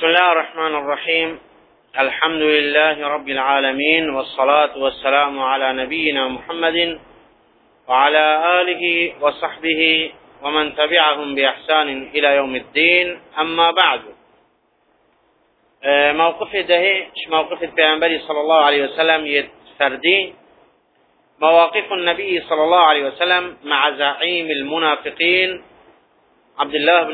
بسم الله الرحمن الرحيم. الحمد لله رب العالمين، والصلاة والسلام على نبينا محمد وعلى آله وصحبه ومن تبعهم بإحسان إلى يوم الدين. أما بعد، موقف ده موقف البيغمبر صلى الله عليه وسلم يتفردي مواقف النبي صلى الله عليه وسلم مع زعيم المنافقين عبد الله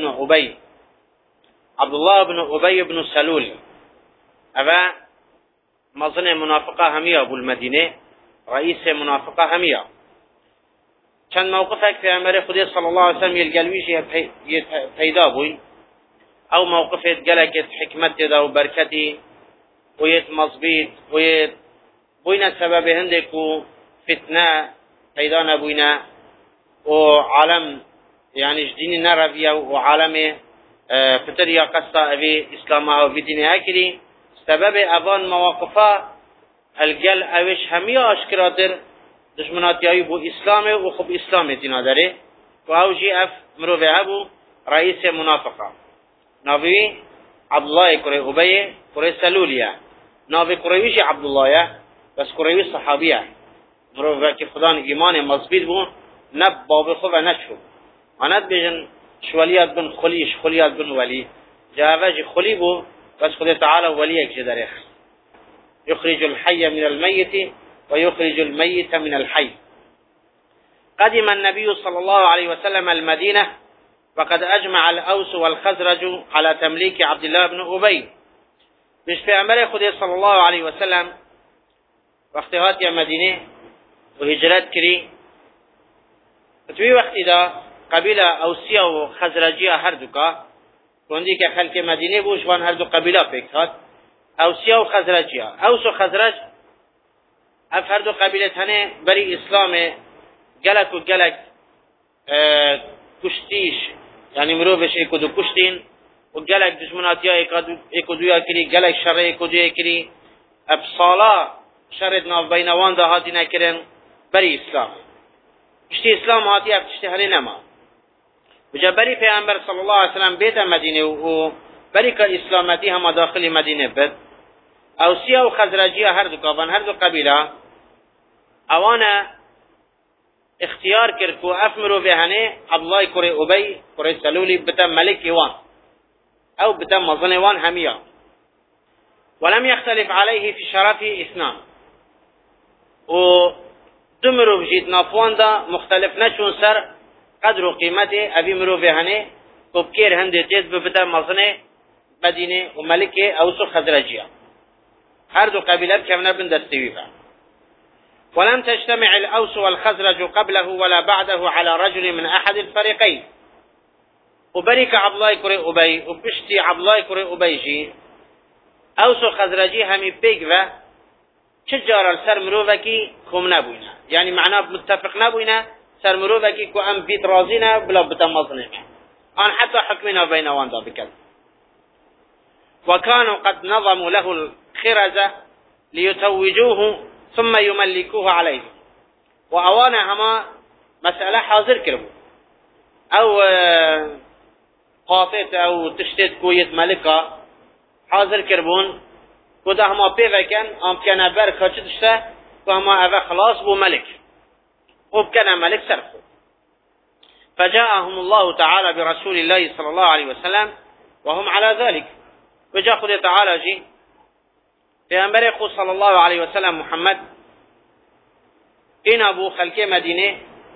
بن أبي بن سلول. أبا مظن منافقة همية أبو المدينة، رئيس منافقة همية. كان موقفك في أمر خدي صلى الله عليه وسلم يلقلويش پیدا بوي، أو موقفه قلقت حكمت دا وبركتي ويت مصبيت ويت بوينا سبب هندك فتنة پیدا نبوينا وعالم يعني جدين نرفيا وعالم فتريا قصة أبي إسلامها وبدينها كري سبب أبان مواقفة الجل أوش همية أشكراتر دشمنات يايبو إسلامه وخب إسلامه دينا داره وأوجي أف مروفه أبو رئيس منافقة نافي عبد الله كري أبي كري سلوليا نافي كريوش عبد الله بس كريوش صحابية مروفه كي خدان إيمان مصبيت بو نب باب خوفه نشو أنا بيجن شوليات بن خليش خليات بن ولي جاوج خلي بو بس خدا تعالى وليك جدرخ يخرج الحي من الميت ويخرج الميت من الحي. قدم النبي صلى الله عليه وسلم المدينة وقد أجمع الأوس والخزرج على تمليك عبد الله بن أبي. مش في أمر خدا صلى الله عليه وسلم وقتهات يا مدينة وهجرات كري في وقت دا قبيلة أوسية وخزرجية هردوكا وندي كخلق مدينة بوشوان هردو قبيلة بيكتات أوسية وخزرجية. أوس وخزرج هردو قبيلة هنه بري إسلام جلك وجلك كشتيش يعني مروفش ايكودو كشتين وجلك دشمناتيا ايكودويا كري جلك شر ايكودويا كري ابصالا شرد ناف بينوان دا هاتينا كرن بري إسلام اشتي إسلام هاتي افتشتي هلي نما وجبري پیغمبر صلى الله عليه وسلم بيت مدينة وبري كإسلامتي هم داخل مدينة بد أوسية وخزرجية هردو كابان هردو قبيلة اوانا اختيار كركو افمرو بهنه عبد الله كري أبي كري سلولي بتم ملك وان او بتم مظن وان همية. ولم يختلف عليه في شرفه اثنان ودمرو بجيت نافوان دا مختلف نشون سر قدر و قيمته ابي مرو بهنه كبكير هندي تيز بتم مظن مدينة وملك اوس خزرجية هر دو قبيلة كمنا بن دستويفا. ولم تجتمع الأوس والخزرج قبله ولا بعده على رجل من أحد الفريقين. وبرك عبد الله كري أبي وبشتي عبد الله كري أبيجي أوس وخزرجي همي بيجوا شجار السر مروفكي كم نبوينا يعني معناه متفق نبوينا سر مروفكي كو أم بيت رازينا بلا بتمظنه أن حتى حكمنا بين واندا بكذا. وكانوا قد نظموا له الخرزة ليتوجوه ثم يملكوه عليه. وأوانا هما مسألة حاضر كربو أو قاطت أو تشتت كويت ملكة حاضر كربون وده هما بيفكن أمكن بركة تشته وهما أبا خلاص بو ملك وبكنا ملك سرقه. فجاءهم الله تعالى برسول الله صلى الله عليه وسلم وهم على ذلك. وجاء خذ تعالى جي في أمبريخ صلى الله عليه وسلم محمد إن أبو خلق مدينة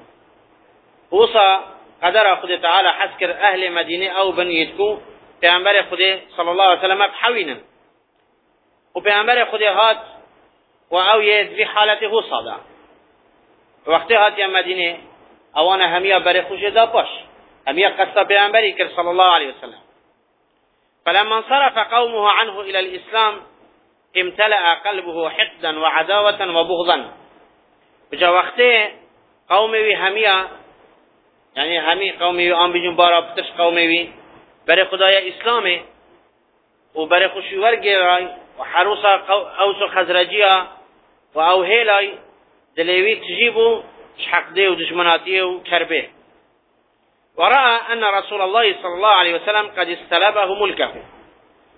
وصى قدر خذ تعالى حسكر أهل مدينة أو بنيتكو في أمبريخ خذ صلى الله عليه وسلم بحوينا وفي أمبريخ خذ هات وأو يد في حالته صدا وقت هات يا مدينة أوانا همية بريخ جدا باش همية قصة في أمبريخ صلى الله عليه وسلم. فلما انصرف قومه عنه إلى الإسلام امتلأ قلبه حقدا وعداوة وبغضا. وجا وقته قومي همية يعني همي قومي آن بجن بارا بتش قومي بري خدايا إسلامي وبري خشوار جيراي وحروسا أوس خزرجية وأوهيلاي دليوي تجيبو شحق دي ودشمناتي وكربه. ورأى أن رسول الله صلى الله عليه وسلم قد استلبه ملكه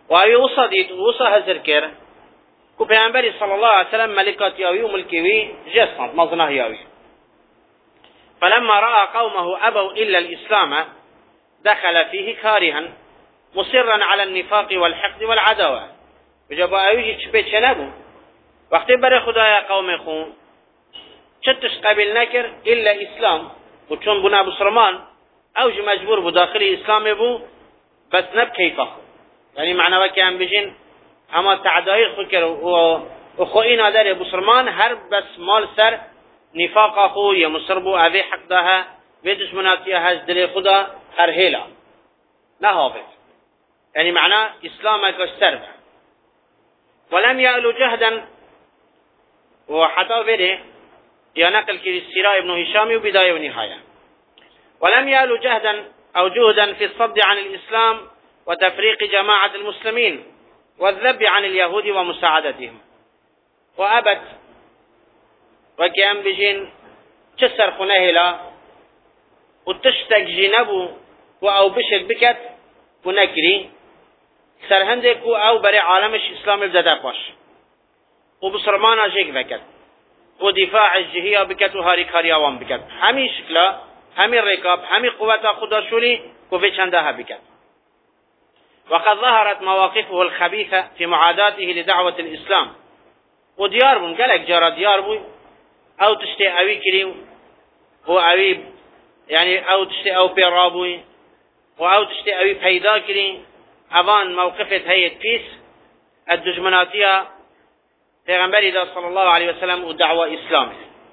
و اوی وصا دید و وصا هزر کرد که پیامبری صلی الله علیه وسلم ملکات یاوی و ملکوی جسد مظنه یاوی. فلما رأى قومه أبوا إلا الإسلام دخل فيه كارها مصرا على النفاق والحقد والعداوة. وجب أيوجي چپه چه نبو وقتی بر خدای قوم خون چتش قبل نکر الا اسلام و چون بنا بسرمان اوج مجبور بو داخل اسلام بو بس نب کیفه یعنی معنی وکی هم بجین اما تعدایی خود کر و خو اینا داره بسرمان هر بس مال سر نفاق خو یا مصر بو اوی حق ده و دشمناتی هز دل خدا هر هیلا نهابت يعني معناه إسلامك السرب ولم يألو جهدا وحتى بده ينقل كالسراء ابن هشام وبداية ونهاية ولم يألو جهدا أو جهدا في الصد عن الإسلام وتفريق جماعة المسلمين والذب عن اليهود ومساعدتهم وأبت وكأن بجين كسر خنهلا وتشتق جنبه أو بشر بكت ونكري سرهندك او برای عالمش اسلام بدأ باش و بسرمانا جيك بكت و دفاع الجهية بكت و هاري كاريوان بكت همي شكلا همي الركاب همي قوة خدا شولي كوفي چندها بكت. وقد ظهرت مواقفه الخبيثة في معاداته لدعوة الإسلام و ديار بون قالك جارة ديار بوي او تشتي اوي كريم و اوي يعني او تشتي او بيرابوي و او تشتي اوي پیدا كريم اوان موقفت هيئة بيس الدجمناتية پیغمبر صلى الله عليه وسلم ودعوة إسلام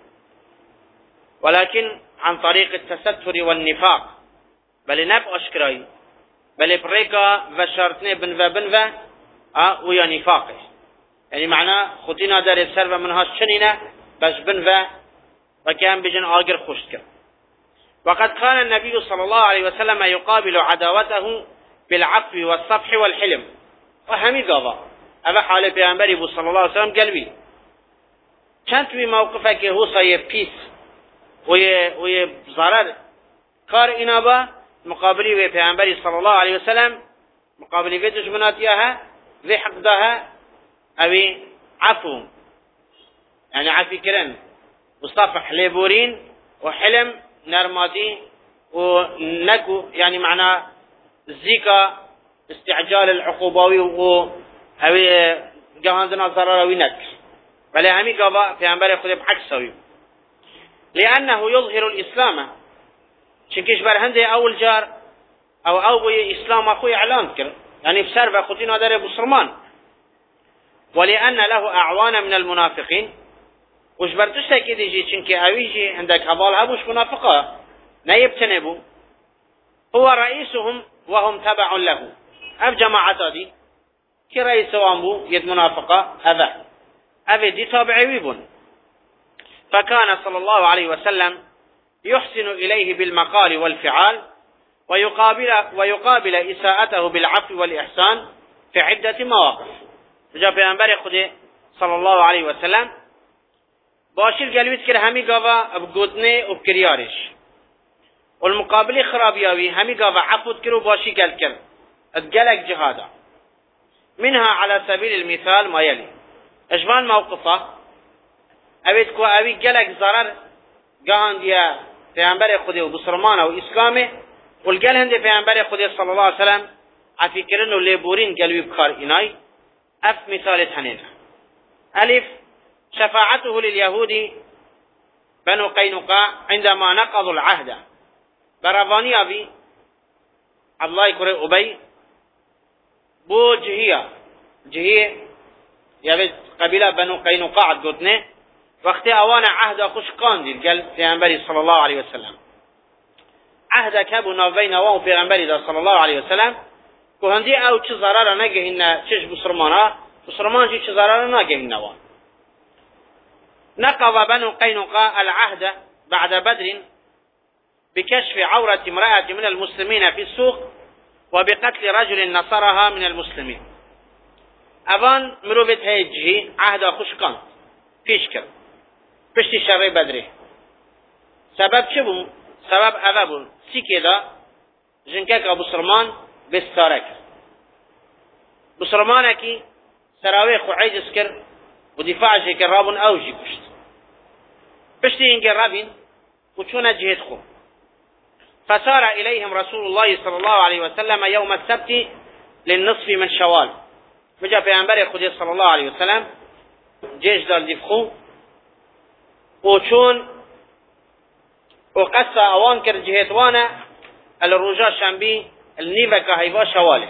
ولكن عن طريق التستر والنفاق بل نب أشكراي بل بريكا وشارتني بنفا ويا نفاقه يعني معناه خطينا دار السرب منها شنينة بس بنفا وكان بجن آقر خشتك. وقد كان النبي صلى الله عليه وسلم يقابل عداوته بالعفو والصفح والحلم وهمي قضاء هذا حال پیامبری صلى الله عليه وسلم قلبي چند توی موقفه که هو صايب پیس و ضرر کار اینا با مقابلی و پیامبری صلى الله عليه وسلم مقابلی و دشمناتیها و حق دها اوی عفو يعني عفو کرن وصفح لبورين وحلم نرماتي ونكو يعني معناه الزيكا استعجال العقوباوي و هوي جهانزنا ضرراوي نك بل همي قضاء في انبار خود بعكسوي لانه يظهر الاسلام چنكش برهنده اول جار او بي اسلام اخوي اعلان كر يعني بسرب خدينا دار بسرمان ولان له اعوان من المنافقين وش برتشتا كده يجي چنكي اويجي عندك حبال هبوش منافقه نيبتنبو هو رئيسهم وهم تبع له اف جماعة دي كي رئيس وامبو يد منافقة أبا دي تابعي بون فكان صلى الله عليه وسلم يحسن إليه بالمقال والفعال ويقابل إساءته بالعفو والإحسان في عدة مواقف. جاء بيانبري خده صلى الله عليه وسلم باشير قلويت كر همي قاوا بقودنه وبكريارش والمقابل خرابياوي همي قاوا عفو كر وباشي قل كر اتقلق جهادا منها على سبيل المثال ما يلي اجبان موقفه اويتكو اوي قلق ضرر قان ديا پیغمبر خدا و بسرمانه و اسلامه والقل هنده پیغمبر خدا صلى الله عليه وسلم عفكرن و ليبورين قلوي بخار اناي اف مثال تنينه الف شفاعته لليهود بنو قينقاع عندما نقضوا العهد برافاني ابي عبد الله يقرأ أبي بو جهية يا قبيلة بنو قينقاع قلتنا وقت اوان عهد خوش قاندل قال پیغمبر صلى الله عليه وسلم عهد كابو نوبين وان پیغمبر صلى الله عليه وسلم كهندي او چه ضرر نگه ان چش بسرمان چه ضرر نگه ان وان نقض بنو قينقاع العهد بعد بدر بكشف عورة امرأة من المسلمين في السوق وبقتل رجل نصرها من المسلمين اوان مروفت هيجي عهد خوشكان پیش کرد پشت شر بدره سبب چه بون؟ سبب اوه بون سیکه دا جنکک ابو سرمان بستاره کرد بسرمانكي سراوي خو عجز كر ودفاع شكر رابن أوجي كشت بشتي إنجر رابين وشونا جهد خو فسار إليهم رسول الله صلى الله عليه وسلم يوم السبت للنصف من شوال بجا پیغمبر خدا صلى الله عليه وسلم جيش دار دفخو وشون وقصة اوان كر جهتوانا الرجاء شنبي النيفة هيفا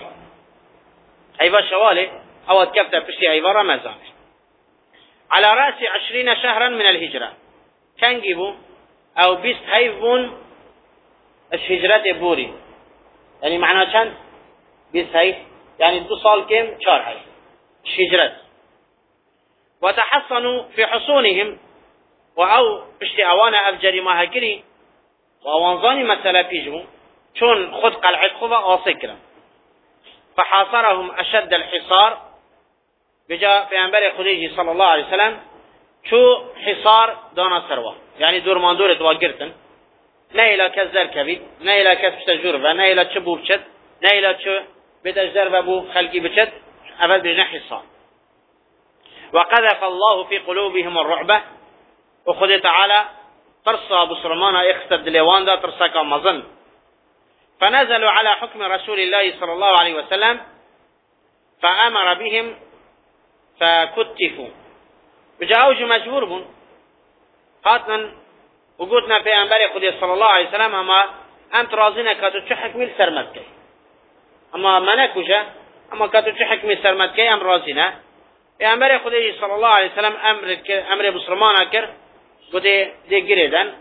شواله او كفتا بشي هيفا رمضان على رأس 20 شهرا من الهجرة كان جيبو او بيست هيفون الهجرة بوري يعني معناه كان بيست هيف يعني 2 سال كم 4 هيف هجرة وتحصنوا في حصونهم وأو بشتي أوانا أفجري ما هكري وأوانظاني مسألة بيجمو شون خد قلعة خبا أصكرا فحاصرهم أشد الحصار بجاء في أنبار خديجي صلى الله عليه وسلم شو حصار دانا سروة يعني دور ماندورة واقرتن نايلا كزر كبيد نايلا كسبت جربة نايلا تشبو بشد نايلا تشو بتجدر بابو خلقي بشد أبد بجنا حصار وقذف الله في قلوبهم الرعبة وخذ تعالى ترصى بسرمانا اختد ليوان دا ترصى كمظن فنزلوا على حكم رسول الله صلى الله عليه وسلم فأمر بهم فكتفوا بجاوج مجبور بون قاتنا وقوتنا في أنباري خذ صلى الله عليه وسلم أما أنت رازينا كاتو تشحك ميل سرمتكي أما مناكوشا أما كاتو تشحك ميل سرمتكي أم رازينا پیامبر خدای صلی الله علیه وسلم امر بسرمان کر گوده دی گریدان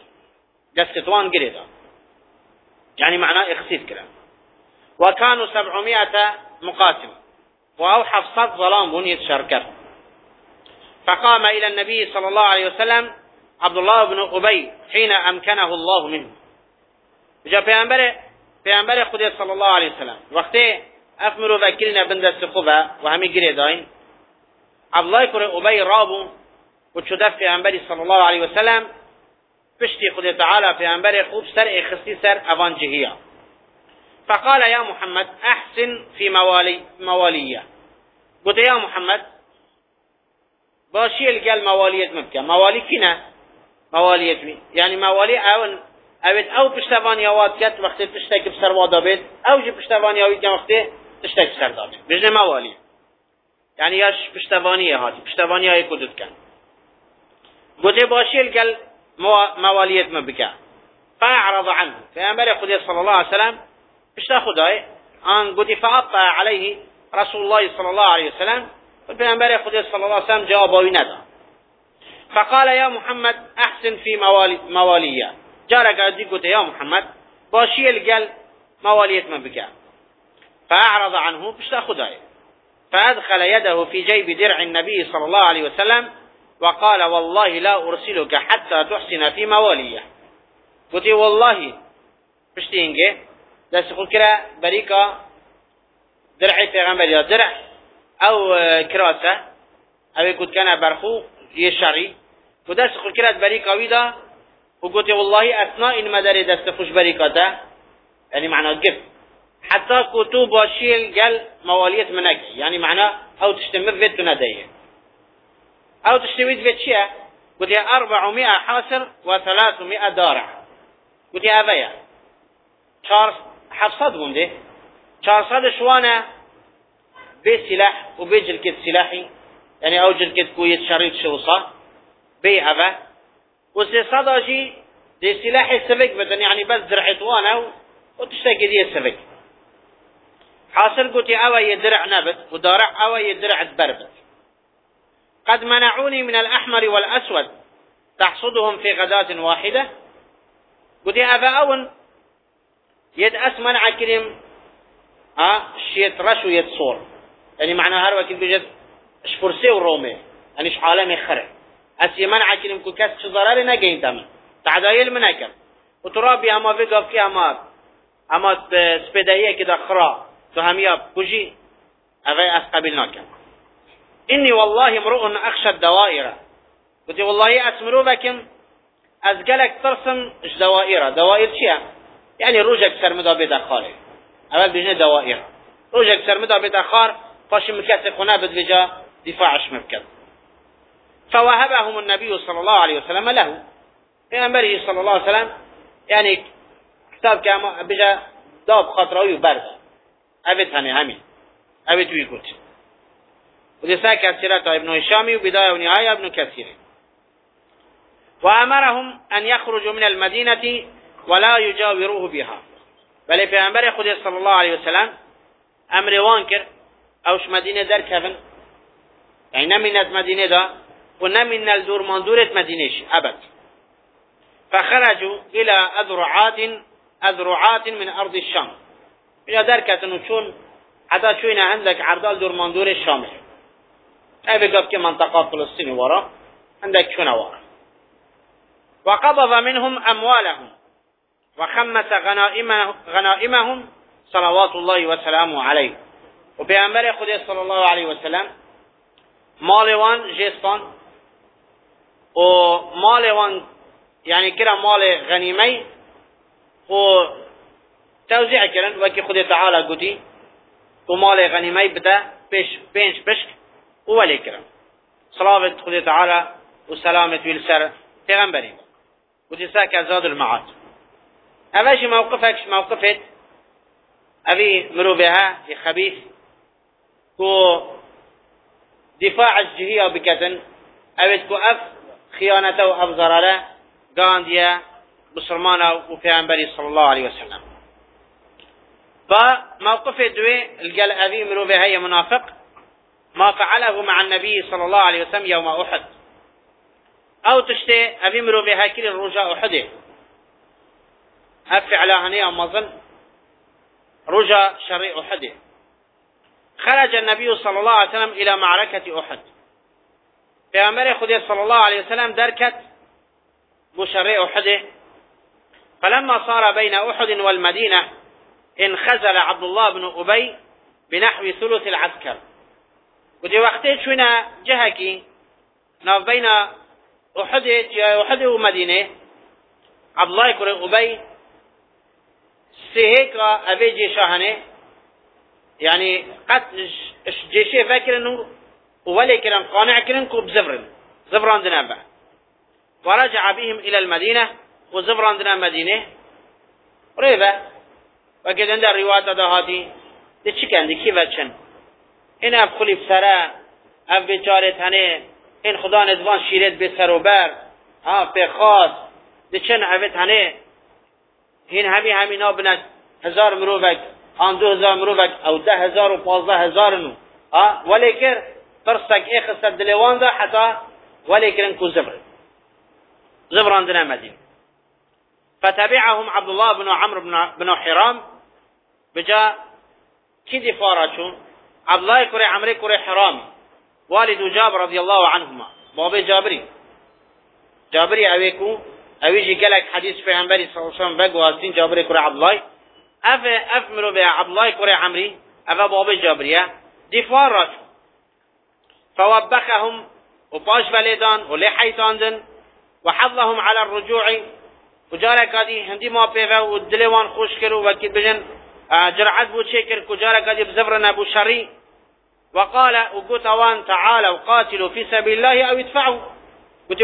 دستوان گریدان يعني معناه اخسيد كلام وكانوا 700 مقاتل وأوحى صد ظلام بنية شركر فقام إلى النبي صلى الله عليه وسلم عبد الله بن أبي حين أمكنه الله منه جاء پیامبر خدا صلى الله عليه وسلم وقتی افمرو وکلنا بند السقوبة وهمي قريدين عبد الله بن أبي رابو وشدف پیامبر صلى الله عليه وسلم بشتي خدا تعالى پیامبر خوب سر اخسي سر اوان جهية فقال يا محمد احسن في موالية قلت يا محمد باشي القال موالية مبكى موالي كنا موالية مي يعني موالي او پشتوان یاوات کت وقتی تشتک بسر وادا بید او جی پشتوان یاوید که وقتی تشتک بسر داد بجنه موالی يعني ياش پشتوانی هاتی پشتوانی های کدود کن گوته باشی الگل موالیت مبکه فاعرض عنه فأمر خدا صلى الله عليه وسلم پشتا خدای آن گوته فأبطأ عليه رسول الله صلى الله عليه وسلم فأمر خدا صلى الله عليه وسلم جوابه ندا فقال يا محمد احسن في مواليه جارك أدي قلت يا محمد باشي الجل مواليت من بكاء فأعرض عنه بشتا خداي فأدخل يده في جيب درع النبي صلى الله عليه وسلم وقال والله لا أرسلك حتى تحسن في مواليه قلت والله بشتي إنجي دست خل كرا بريكا درع پیغمبر يا درع أو كراسة أو قلت كان برخو يشري ودست خل كرا بريكا ويدا وقلت والله أثناء إن مداري دست خوش بريكاته يعني معنى قف حتى كتب وشيل قال موالية منك يعني معنى أو تشتمر فيت نديه أو تشتويت فيت شيء قلت 400 حاصر و300 دارع قلت يا أبايا حفصد بونده 400 شوانه بسلاح وبجلكت سلاحي يعني أو جلكت كويت شريط شوصة بي أبا وسيصدى دي سلاح السفك بدن يعني بس درعتوانه وتشتكي دي السفك حاصل قلت أوى يدرع نبت ودارع أوى يدرع بربت قد منعوني من الأحمر والأسود تحصدهم في غداة واحدة قلت أبا أون يد أسمن عكرم شيت رش ويد صور يعني معنى هروكي بجد شفرسي ورومي يعني شحالة خرع أسي منع كلم كوكاس شزرار نجين تام تعدايل مناكم وترابي أما في قفكي أما سبداية كده خرا تهمية بوجي أغي أسقبلناكم إني والله امرؤ أخشى الدوائر قلت والله أسمرو بكم أزقلك ترسم دوائر شيء يعني روجك سرمدا بدخاره أول بيجنا دوائر روجك سرمدا بدخار باش مكسر خونه بدوجا دفاعش مبكت. فوهبهم النبي صلى الله عليه وسلم له، پیغمبر صلى الله عليه وسلم يعني كتاب كما بجا داب خاطره وبرد ابد همين ابد ويقول. ودسا كثيرة ابن هشام وبداية ونهاية ابن كثير. وأمرهم أن يخرجوا من المدينة ولا يجاوروه بها، بل پیغمبر خدا صلى الله عليه وسلم امر وان کرد اوش مدینه در کفن، یعنی نمینت مدینه دا و نمین الدور مندورت مدینهش ابد. فخرجوا الى اذرعات من ارض الشام، الى در کتنو چون حتی چون عندك عردال دور مندور الشام ای بگفت که منطقه فلسطین ورا عندك چون ورا. وقبض منهم اموالهم وخمس غنائمهم صلوات الله وسلامه عليه. و پیامبر خدا صلی الله علیه و سلم مال وان جستان و مال وان یعنی کرا مال غنیمه و توزیع کردن و که خدا تعالی گویی و مال غنیمه بده پنج پشک و ولی کرد صلوات خدا تعالی و سلامت ویل سر پیغمبری گویی ساک ازاد المعاد. اوش موقفت ابي مروبها في خبيث كو دفاع الجهية بكتن اوید كو اف خيانته و اف ضرره قاندية بسرمانه و پیغمبری صلى الله عليه وسلم. فموقف دوي القال ابي مروبها منافق ما فعله مع النبي صلى الله عليه وسلم يوم احد، او تشتي ابي مروبها كل الرجاء احده افعل هنيا مظن رجا شر أحد. خرج النبي صلى الله عليه وسلم إلى معركة أحد، پیغمبر خدا صلى الله عليه وسلم دركت بشر أحد. فلما صار بين أحد والمدينة انخزل عبد الله بن أبي بنحو ثلث العسكر. ودي وقتی چونه جهكي ناف بين أحد ومدينة عبد الله بن أبي سهيكا أبي جيشاهنه يعني قد جيشه فاكرنه ولي كلام قانع كلنكو زفران دنا بعد. ورجع بهم إلى المدينة وزفران دنا مدينة ريبا. وكذا عند الروايات هذه دي چی کن دي كيف چن این اف خلی بسره اف بچارت هنه این خدا ندوان شیرت بسر و بر بخواست دي چن افت هنه این همینا بند 1000 مروبک آن 2000 مروبک او 10,000 و 15,000 نو ولیکن فرصك اخصد دلوان ده حتى وليكن انكو زبران دنا مدين. فتبعهم عبد الله بن عمرو بن حرام بجا كي دفاراتون عبد الله كري عمرو كري حرام والد جابر رضي الله عنهما بابي جابري اويكو اويجي قالك حديث پیغمبر صلى الله عليه وسلم بگواسين جابر كري عبد الله افمروا به عبد الله كري عمرو افا بابي جابريه دفاراتون فوبخهم وباش بلدان ولحيتاندن وحضهم على الرجوع وجارك هذه هندي ما بيفا والدلوان خوش كرو وكيد بجن جرعت بو تشكر كجارك هذه بزفرنا ابو شري وقال وقلت اوان تعالوا قاتلوا في سبيل الله او ادفعوا قلت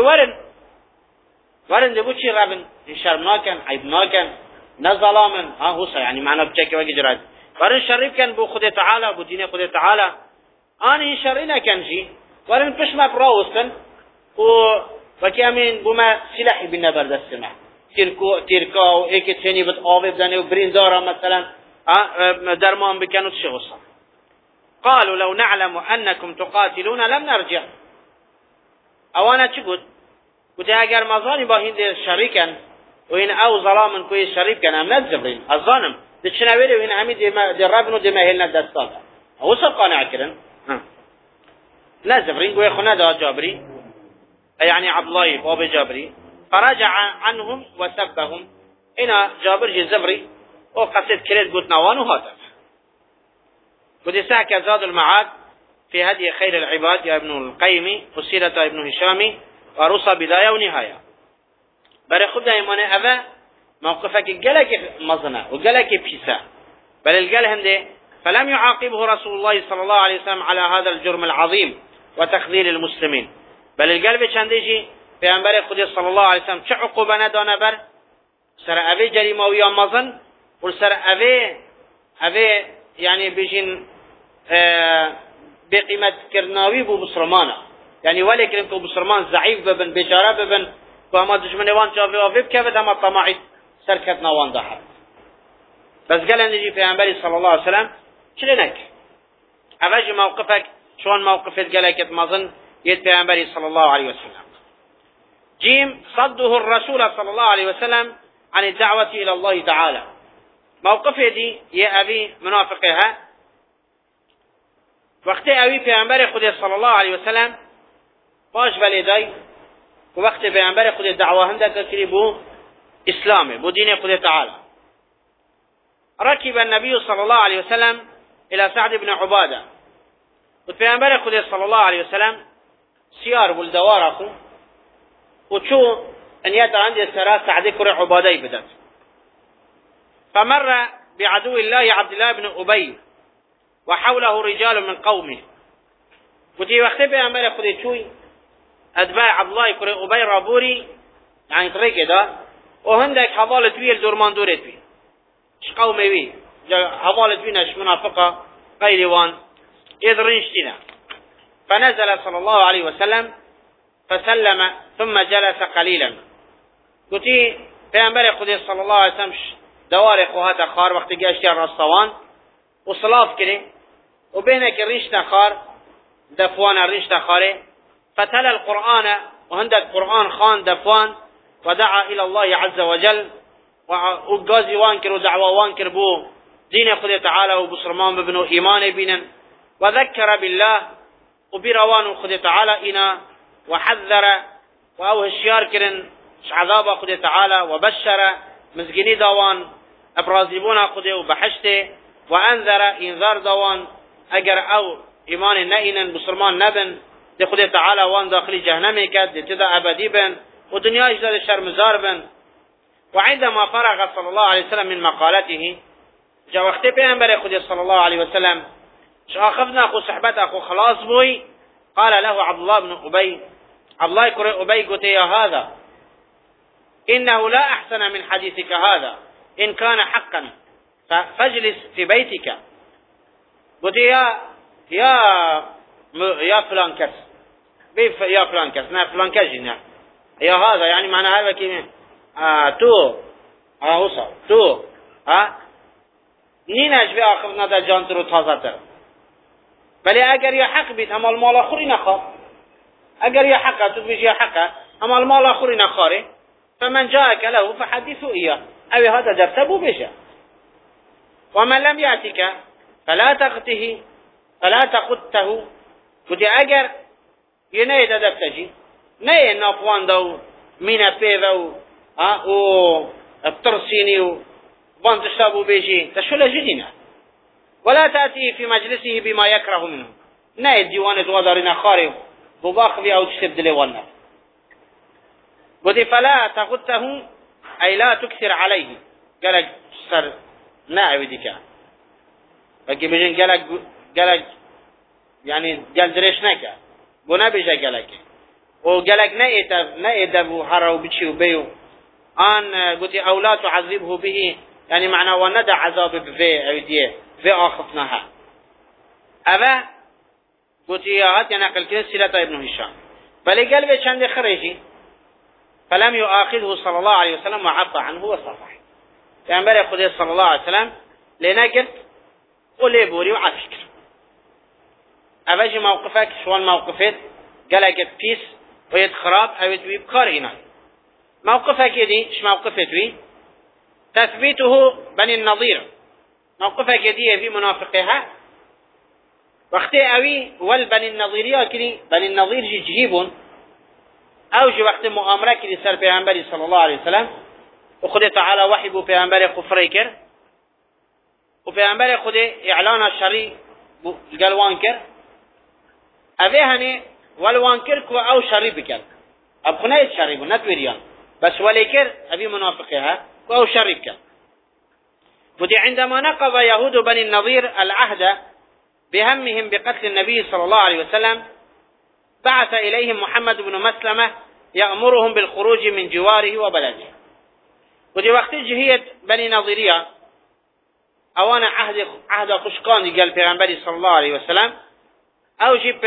ورن دبو تشي رابن شرمنا كان عيبنا كان نظلاما هو يعني معنى بتشكي وكي جرعت ورن شريف كان بو خد تعالى بو دين خد تعالى آنی شرعی نکنجی ورن پشم براوستن وكامين بما سلاحي بالنبر دستنا تيركا و ايك تاني بت آوه بدنه و بريندارا مثلا درمان بكانوا تشغصا. قالوا لو نعلم أنكم تقاتلون لم نرجع. اوانا چه قد اگر مظاني با هند شريكا و این او ظلام كوي شريف كان هم نزبرين الظانم دچنويري و این همي دي رابنو دي مهلنا دستان او سب قانع كرن نزبرين قوي خنا دا جابري يعني عبد الله باب جابري فرجع عنهم وسبهم هنا جابر الزبري وقصد كريت قلت نوان وهاتف قد ساك زاد المعاد في هدي خير العباد يا ابن القيم وسيرة ابن هشام ورصى بداية ونهاية بري خد دائما أبا موقفك قالك مظنة وقالك بيسا بل القال هنده فلم يعاقبه رسول الله صلى الله عليه وسلم على هذا الجرم العظيم وتخذيل المسلمين، بل القلب چندیجی پیامبر خدا صلی الله علیه وسلم چه عقوبه ندانه بر سر اوی جریمه و یا مزن و سر اوی یعنی بجین بقیمت کرناوی بو بسرمانه، یعنی ولی کریم که بسرمان ضعیف ببن بیچاره ببن و اما دشمن وان چاوی و ویب که اما طماعی سرکت نوان داحد. بس قال نجي پیامبر صلی الله علیه وسلم چلی نک اوج موقفك شون موقفت قالك مظن يد پیامبر صلی الله علیه وسلم. جيم صده الرسول صلى الله عليه وسلم عن الدعوة إلى الله تعالى. موقف دي يا أبي منافقها وقت أبي پیامبر خدا صلى الله عليه وسلم باش بلداي وقت پیامبر خدا دعوة هندك كريبو إسلامي بو دين خدا تعالى. ركب النبي صلى الله عليه وسلم إلى سعد بن عبادة وبيعنبر خدا صلى الله عليه وسلم سيار بالدوار أخو وشو أن يتر عند السراء سعد كر عبادة بدت. فمر بعدو الله عبد الله بن أبي وحوله رجال من قومه. وتي وقت بيعنبر خدا شوي أتباع عبد الله كر أبي رابوري يعني طريق ده وهندك حضالة ويل دورمان دورت بي قومي بي حضالة بيناش منافقة قيلوان يدرنشتنا. فنزل صلى الله عليه وسلم فسلم ثم جلس قليلا. قلتي پیامبر خدا صلى الله عليه وسلم دوار خوهات خار وقت جاشتي الرصوان وصلاف كده وبينك الرنشت خار دفوان الرنشت خاره فتلا القرآن وهند القرآن خان دفوان ودعا إلى الله عز وجل وقازي وانكر ودعوة وانكر بو دين خدا تعالى وبصرمان ببنو إيمان بينا وذكر بالله وبروان خدا تعالى إنا وحذر وأوه الشيار كرن عذاب خدا تعالى وبشر مزقني دوان أبرازيبون خدا وبحشته وأنذر إنذار دوان أجر أو إيمان نئنا بصرمان نبن دي خدا تعالى وان داخل جهنم كد دي تدا أبدي بن ودنيا إجداد الشرمزار بن. وعندما فرغ صلى الله عليه وسلم من مقالته جاء وقت پیامبر خدا صلى الله عليه وسلم شاخذنا أخو صحبت أخو خلاص بوي قال له عبد الله بن أبي عبد الله كره أبي قلت يا هذا إنه لا أحسن من حديثك هذا إن كان حقا فاجلس في بيتك. قلت يا فلان كس يا فلان كس نا فلان كجنا يا هذا يعني معنى هذا كيف تو هوسا تو نینش به آخر نده جان رو تازه تر. ولی اگر یه حق بیت هم المال آخری نخواه اگر یه حقه تو بیش یه حقه هم المال آخری نخواره فمن جاءك له فحدثه إياه أو هذا جرتبه بشه ومن لم يأتك فلا تقته قلت اگر یه نه دفتجی نه نافوان دو مینه پیو او الترسيني وبان تشتابو بيجي تشولا جدينا ولا تأتي في مجلسه بما يكره منه نا الديوان دوادارنا خاري وباخذي أو تشتب دليوانا. ودي فلا تغته أي لا تكثر عليه قالك سر نا أبديك فكي بيجين قالك يعني قال دريشناك بنا بيجا قالك وقالك نأيتب وحروا بتشي وبيو آن قلت أو لا تعذبه به يعني معنى وندع عذاب بفي عودية في آخفناها أبا قلت يا هات ينقل كده سلطة ابن هشام فلي قلبه چند خريجي فلم يؤاخذه صلى الله عليه وسلم وعفى عنه وصفح يعني بري خده صلى الله عليه وسلم لنقل قولي بوري وعفكر أباجي موقفك شوان موقفت قلقت بيس ويتخراب أو يتويب كارينا موقفك يدي ايش موقفك وي تثبيته بني النظير موقفك يدي في منافقها وقت اوي والبني النظيرية كدي بني النظير جيبون او جي وقت مؤامرة كدي سر پیغمبر صلى الله عليه وسلم وخده تعالى وحي بو پیغمبر خفري كر وپیغمبر خده اعلان الشري قلوان كر اوه هنه والوان كر كو او شري بكر اب خنايت شري بو نتويريان بس وليكر أبي منافقها أو شركة. ودي عندما نقض يهود بني النضير العهد بهمهم بقتل النبي صلى الله عليه وسلم بعث إليهم محمد بن مسلمة يأمرهم بالخروج من جواره وبلده. ودي وقت جهية بني نضيرية اوانا عهد خشکان قال پیغمبری صلی الله علیه وسلم او جيب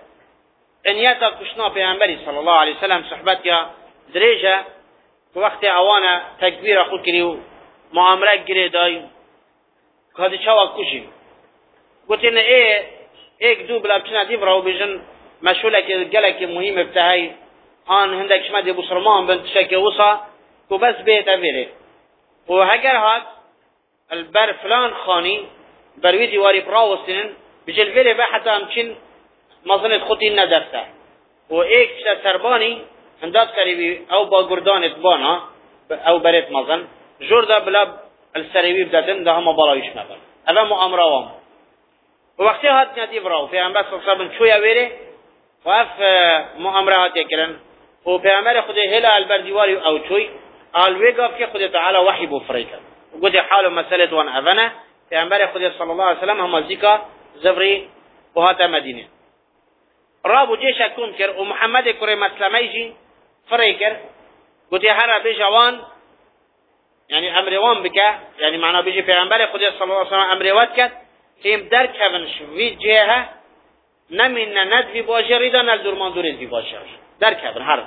انياتا كشنا پیغمبری صلی الله علیه وسلم صحبت یا درجه وقت اوانا تکبیر خود کریو معامله گره دای که چاوا کشیم گوتین ایک دو بلا بچنا دیو راو بیجن مشغوله که گلک مهم ابتهی آن هندک شما دی بسرمان بنت شک وصا و بس بیت اویره و هگر هات البر فلان خاني بروي ديواري براوسين بجل فيلي بقى حتى امكن مظنة خطي ندفته وايك سرباني هندات قريبي او باقردان اتبانا او بريت مظن جوردا بلا السريبي بداتن ده هم بالايش نبر اما مؤامرة وام ووقتي هات نتيب راو في انباس صابن شوية ويري وف مؤامرة هات يكرن وفي امر خده هلا البر ديواري او شوي الويقف كي خده تعالى وحي بفريكا وقد حال مسألة وان أذنه في أنبار خدي صلى الله عليه وسلم هم زكا زفري وهات مدينة رابو جيش أكون كر ومحمد كري مسلمي يجي فريكر قد هرا بجوان يعني أمروان بك يعني معنا بيجي في أنبار خدي صلى الله عليه وسلم أمروات كت هم درك هفنش في جهة نمنا ندفي بواجريدا نلدور منظورين في بواجر درك هفن هرب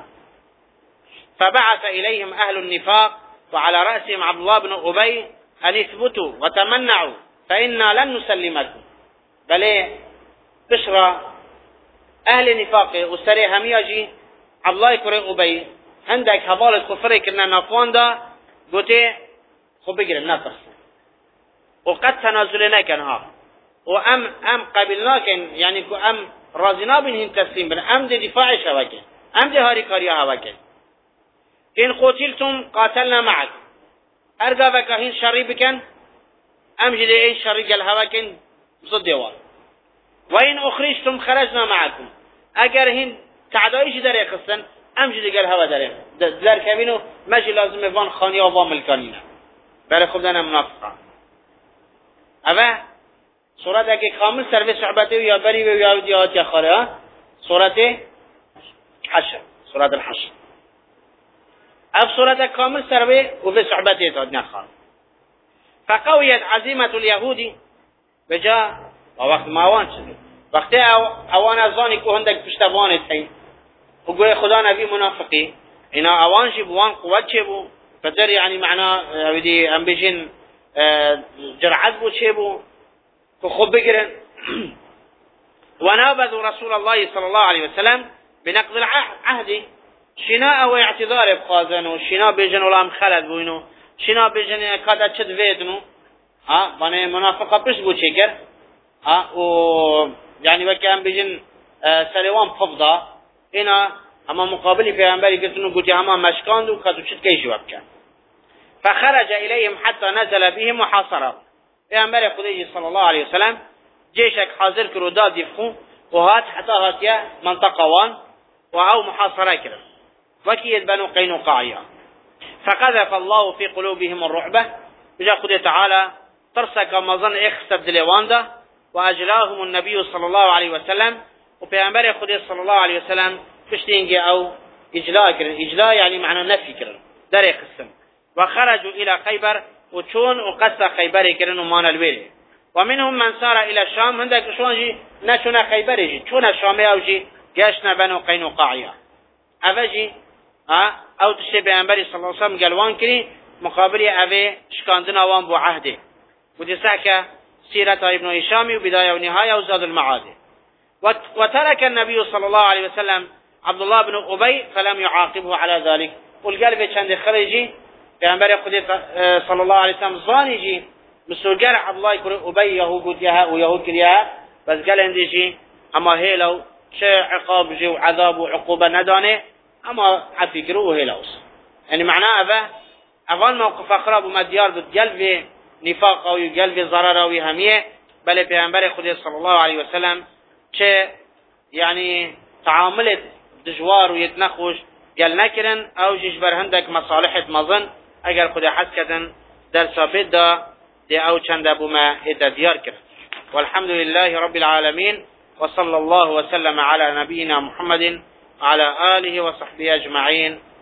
فبعث إليهم أهل النفاق وعلى رأسهم عبد الله بن أبي أن يثبتوا وتمنعوا فإنا لن نسلمكم بل بشرى أهل نفاق وسري همياجي عبد الله كري أبي عندك حبالة كفري كنا نافوان دا قوتي خب بقرن نفس وقد تنازلنا كنها وأم قبلنا كن يعني أم رازنا بنهم تسليم بن أم دي دفاع شواكي أم دي هاري كاريا هواكي إن قتلتم قاتلنا معك أرجع بكهين شري بكن أم جدي إن شري قال هواكن ضد دوار وإن أخرجتم خرجنا معكم أجر هن تعدايش دري قصن أم جدي قال هوا دري دار كمينو ماشي لازم يفان خاني أو ملكانينا بل خدنا منافقة أبا سورة دقي كامل سرف صحبته ويا بري ويا وديات يا خالها سورة حشر سورة الحشر اب صورت کامل سروی و به صحبت ایتاد نخواه فقویت عزیمت اليهودی بجا و وقت ماوان شده وقتی اوان ازانی که هندک پشتوانت هی و گوی خدا نبی منافقی اینا اوان شی بوان قوت چه بو فتر یعنی معنا ودی ام بجن جرعت بو چه بو که خوب بگرن ونابذ رسول الله صلى الله عليه وسلم بنقض العهد شنا او اعتذار بخازنو شنا بجن ولام خلد بوینو شنا بجن کادا چد ویدنو بانه منافقه پس بو چیکر و یعنی وکی هم بجن سروان فضا اینا اما مقابلی پیغمبری کتنو گوتی هما مشکاندو کادو چد کیشی وبکن فخرج الیهم حتی نزل بهم وحاصره پیغمبر خدای صلی الله علیه وسلم جیشک حاضر کرو داد یفخو و هات حتی هاتیا منطقه وان و او محاصره کرد وكيد بنو قينقاع فقذف الله في قلوبهم الرعبة بجا خدي تعالى ترسك مظن اخسب دليواندا وأجلاهم النبي صلى الله عليه وسلم وبيعنبر خدي صلى الله عليه وسلم فشتينجي أو إجلاء يعني معنى نفي كرن داري قسم وخرجوا إلى خيبر وشون وقصة خيبر كرن ومان الويل ومنهم من سار إلى الشام عندك شون جي نشونا خيبر جي شون الشامي أو جي جاشنا بنو قينقاع أفجي او تشي پیغمبر صلی الله علیه وسلم گلوان کری مقابل اوه شکاندن اوان بو عهده ودي ساكا سيرة ابن هشام وبداية ونهاية وزاد المعاد وترك النبي صلى الله عليه وسلم عبد الله بن أبي فلم يعاقبه على ذلك والقلب چند خرجي پیغمبر خود صلى الله عليه وسلم ظاني جي مسوگر عبد الله بن أبي يهود يها ويهود كريها بس قال انديجي اما هيلو چه عقاب جي وعذاب وعقوبة ندانه اما عفكروا هيلوس يعني معناه اول موقف اقرب ومديار بتقلب نفاق او قلب ضرر او هميه بل پیغمبر خدا صلی الله علیه و سلم چه يعني تعاملت دجوار ويتنخوش قال نكرن او جيش برهندك مصالحة مظن اگر خدا حس كدن در ثابت دا دي او چند بوما هدا ديار كر. والحمد لله رب العالمين، وصلى الله وسلم على نبينا محمد وعلى آله وصحبه أجمعين.